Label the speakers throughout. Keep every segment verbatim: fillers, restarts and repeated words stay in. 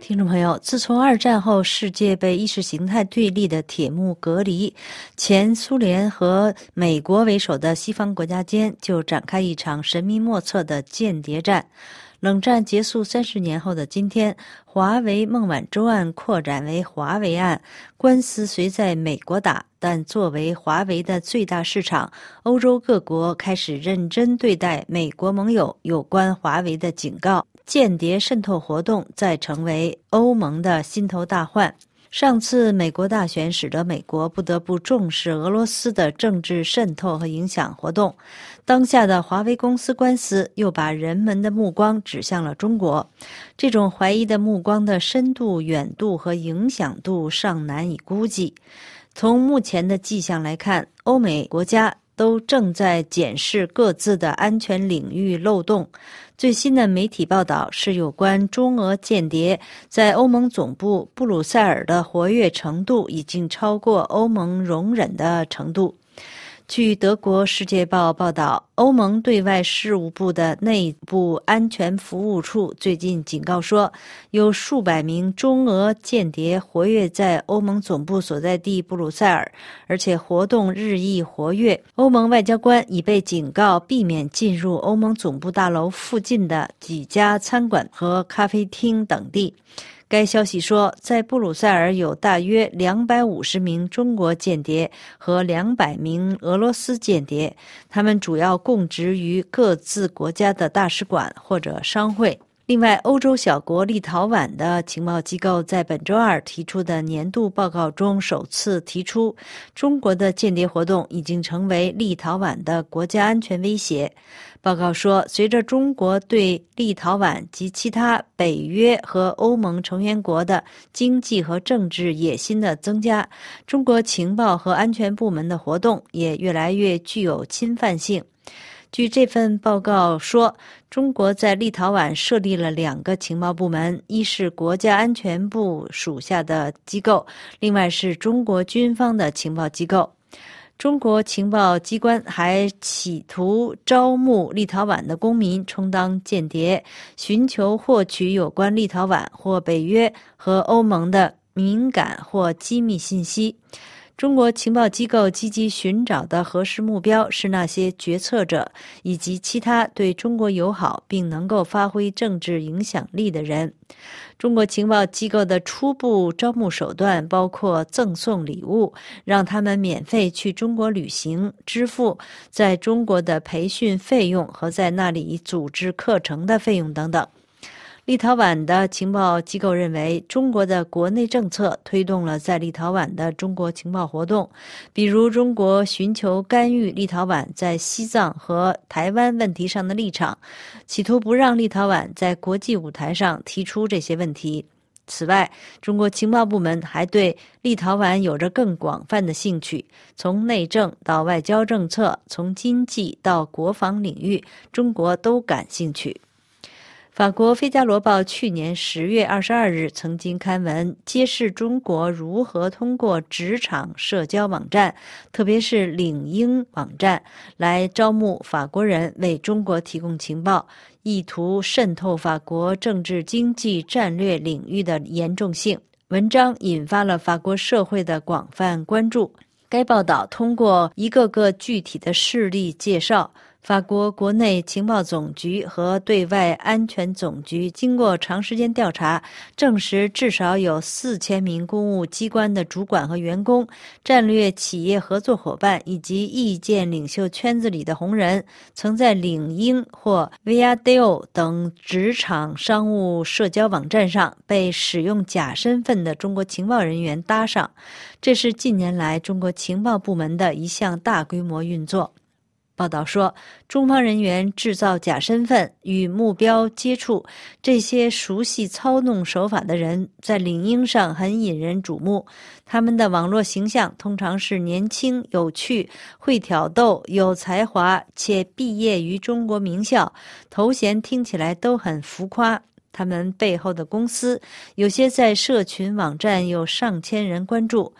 Speaker 1: 听众朋友，自从二战后世界被意识形态对立的铁幕隔离，前苏联和美国为首的西方国家间就展开一场神秘莫测的间谍战。冷战结束三十年后的今天，华为孟晚舟案扩展为华为案，官司虽在美国打，但作为华为的最大市场，欧洲各国开始认真对待美国盟友有关华为的警告。间谍渗透活动再成为欧盟的心头大患。上次美国大选使得美国不得不重视俄罗斯的政治渗透和影响活动，当下的华为公司官司又把人们的目光指向了中国。这种怀疑的目光的深度、远度和影响度尚难以估计。从目前的迹象来看，欧美国家都正在检视各自的安全领域漏洞。最新的媒体报道是有关中俄间谍在欧盟总部布鲁塞尔的活跃程度已经超过欧盟容忍的程度。据德国《世界报》报道，欧盟对外事务部的内部安全服务处最近警告说，有数百名中俄间谍活跃在欧盟总部所在地布鲁塞尔，而且活动日益活跃。欧盟外交官已被警告避免进入欧盟总部大楼附近的几家餐馆和咖啡厅等地。该消息说，在布鲁塞尔有大约两百五十名中国间谍和两百名俄罗斯间谍，他们主要供职于各自国家的大使馆或者商会。另外，欧洲小国立陶宛的情报机构在本周二提出的年度报告中首次提出，中国的间谍活动已经成为立陶宛的国家安全威胁。报告说，随着中国对立陶宛及其他北约和欧盟成员国的经济和政治野心的增加，中国情报和安全部门的活动也越来越具有侵犯性。据这份报告说，中国在立陶宛设立了两个情报部门，一是国家安全部属下的机构，另外是中国军方的情报机构。中国情报机关还企图招募立陶宛的公民充当间谍，寻求获取有关立陶宛或北约和欧盟的敏感或机密信息。中国情报机构积极寻找的合适目标是那些决策者以及其他对中国友好并能够发挥政治影响力的人。中国情报机构的初步招募手段包括赠送礼物，让他们免费去中国旅行，支付在中国的培训费用和在那里组织课程的费用等等。立陶宛的情报机构认为，中国的国内政策推动了在立陶宛的中国情报活动，比如中国寻求干预立陶宛在西藏和台湾问题上的立场，企图不让立陶宛在国际舞台上提出这些问题。此外，中国情报部门还对立陶宛有着更广泛的兴趣，从内政到外交政策，从经济到国防领域，中国都感兴趣。法国《费加罗报》去年十月二十二日曾经刊文，揭示中国如何通过职场社交网站，特别是领英网站，来招募法国人为中国提供情报，意图渗透法国政治经济战略领域的严重性。文章引发了法国社会的广泛关注。该报道通过一个个具体的事例介绍，法国国内情报总局和对外安全总局经过长时间调查，证实至少有四千名公务机关的主管和员工、战略企业合作伙伴以及意见领袖圈子里的红人，曾在领英或 Viadeo 等职场商务社交网站上被使用假身份的中国情报人员搭上。这是近年来中国情报部门的一项大规模运作。报道说，中方人员制造假身份与目标接触，这些熟悉操弄手法的人在领英上很引人瞩目。他们的网络形象通常是年轻、有趣、会挑逗、有才华，且毕业于中国名校，头衔听起来都很浮夸。他们背后的公司有些在社群网站有上千人关注。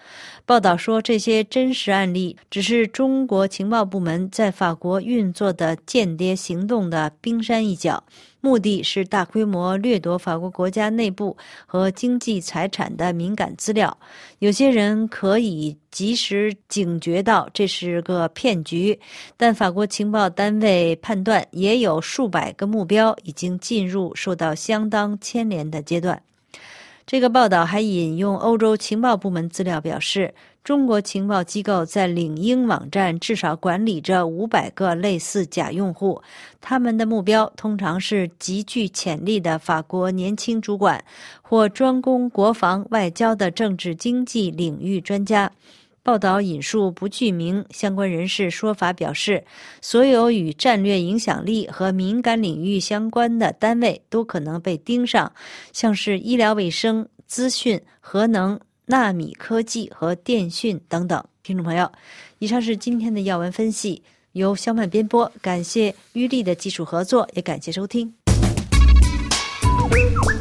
Speaker 1: 报道说，这些真实案例只是中国情报部门在法国运作的间谍行动的冰山一角，目的是大规模掠夺法国国家内部和经济财产的敏感资料。有些人可以及时警觉到这是个骗局，但法国情报单位判断也有数百个目标已经进入受到相当牵连的阶段。这个报道还引用欧洲情报部门资料表示，中国情报机构在领英网站至少管理着五百个类似假用户，他们的目标通常是极具潜力的法国年轻主管或专攻国防外交的政治经济领域专家。报道引述不具名相关人士说法表示，所有与战略影响力和敏感领域相关的单位都可能被盯上，像是医疗卫生、资讯、核能、纳米科技和电讯等等。听众朋友，以上是今天的要闻分析，由肖曼编播，感谢于丽的技术合作，也感谢收听。